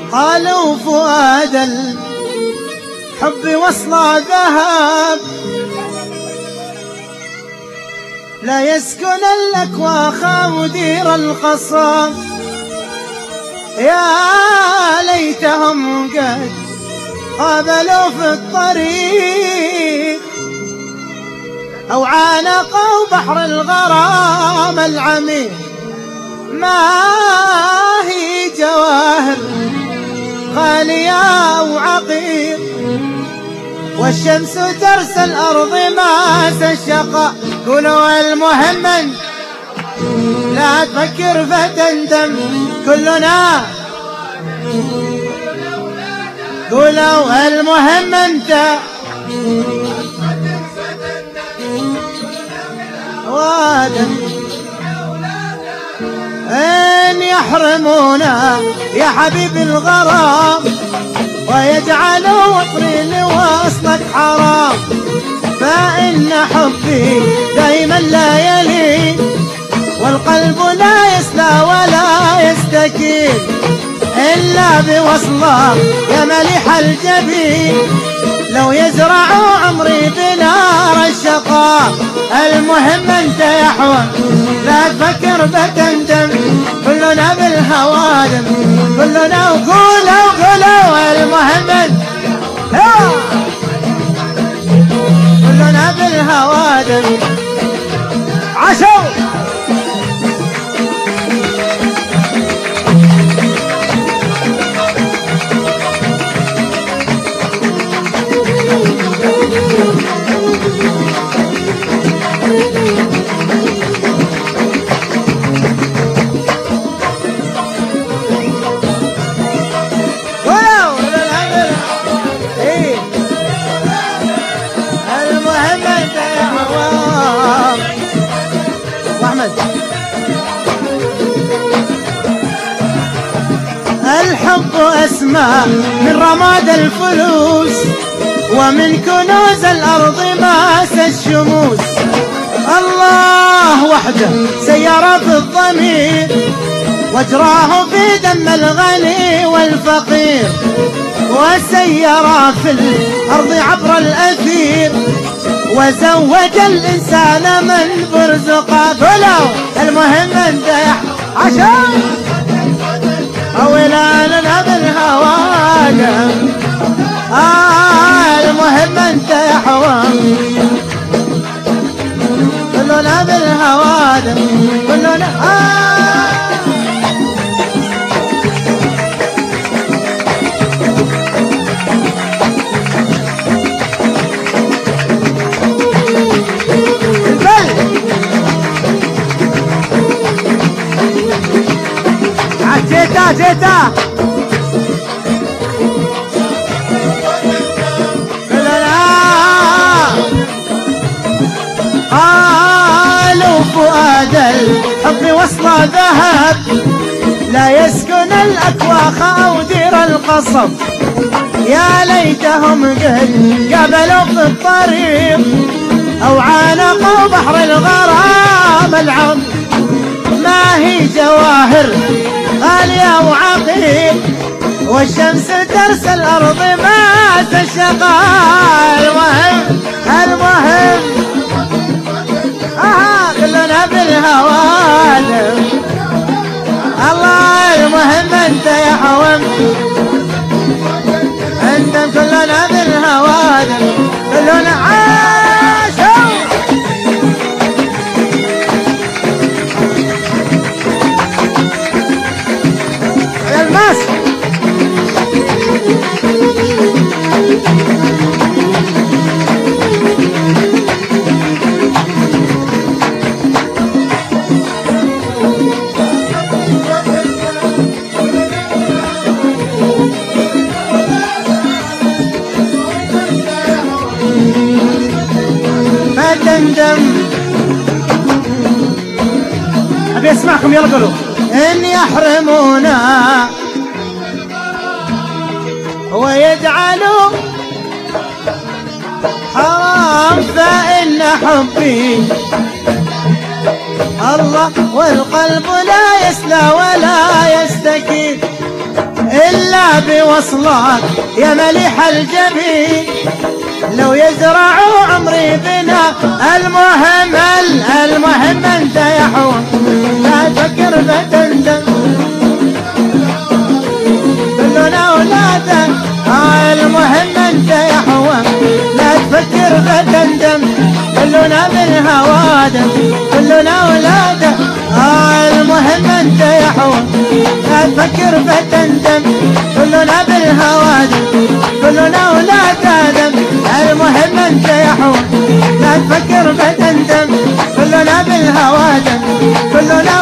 قالوا فؤاد الحب وصل ذهب، لا يسكن الأكواخ مدير القصام. يا ليتهم قد قابلوا في الطريق، أو عانقوا بحر الغرام العميق. ما هي جواهر غالية أو عقيق، والشمس ترسى الأرض ماس الشقاء. قولوا المهم لا تفكر فتندم، كلنا قولوا المهم انت وادم. ان يحرمونا يا حبيب الغرام، ويجعلوا وطري لوصلك حرام، فإن حبي دايما لا يلين، والقلب لا يسلى ولا يستكين إلا بوصله يا مليح الجبين. لو يزرعوا عمري بنار الشقاء، المهم انت يا حوى لا تفكر بتندم، كلنا بالهوادم كلنا. وقولوا المهم انت كلنا بالهوادم. عشو الحب أسمى من رماد الفلوس، ومن كنوز الأرض ماس الشموس. الله وحده سير في الضمير، واجراه في دم الغني والفقير، وسير في الأرض عبر الأثير، وزوج الإنسان من برزقه. قولوا المهم انت عشان أولاننا بالهوادم. المهم انت يا حوام كلنا بالهوادم كلنا. جيتا قالوا فؤاد الحب وصل ذهب، لا يسكن الأكواخ أو دير القصب. يا ليتهم قد قابلوا في الطريق، أو عانقوا بحر الغرام العم. ما هي جواهر غالية وعقيق، والشمس ترسى الأرض ماس الشقاء. المهم كلنا بالهوادم. الله المهم انت يا حوم انتم كلنا بالهوادم كلنا. عاشوا يا الماس تندم. أبي أسمعكم يلا قولوا. إن يحرمونا ويجعلوا حرام، فإن حبي الله والقلب لا يسلى ولا يستكين إلا بوصلك يا مليح الجبين، لو يزرعوا عمري بنا المهم انت يا حوم لا تفكر فتندم، كلنا اولاده المهم انت يا حوم لا تفكر فتندم، كلنا بالهوادم كلنا اولاده المهم انت يا حوم لا تفكر فتندم، كلنا بالهوادم كلنا اولاد ادم، المهم انت يا حوم لا تفكر فتندم، كلنا بالهوادم كلنا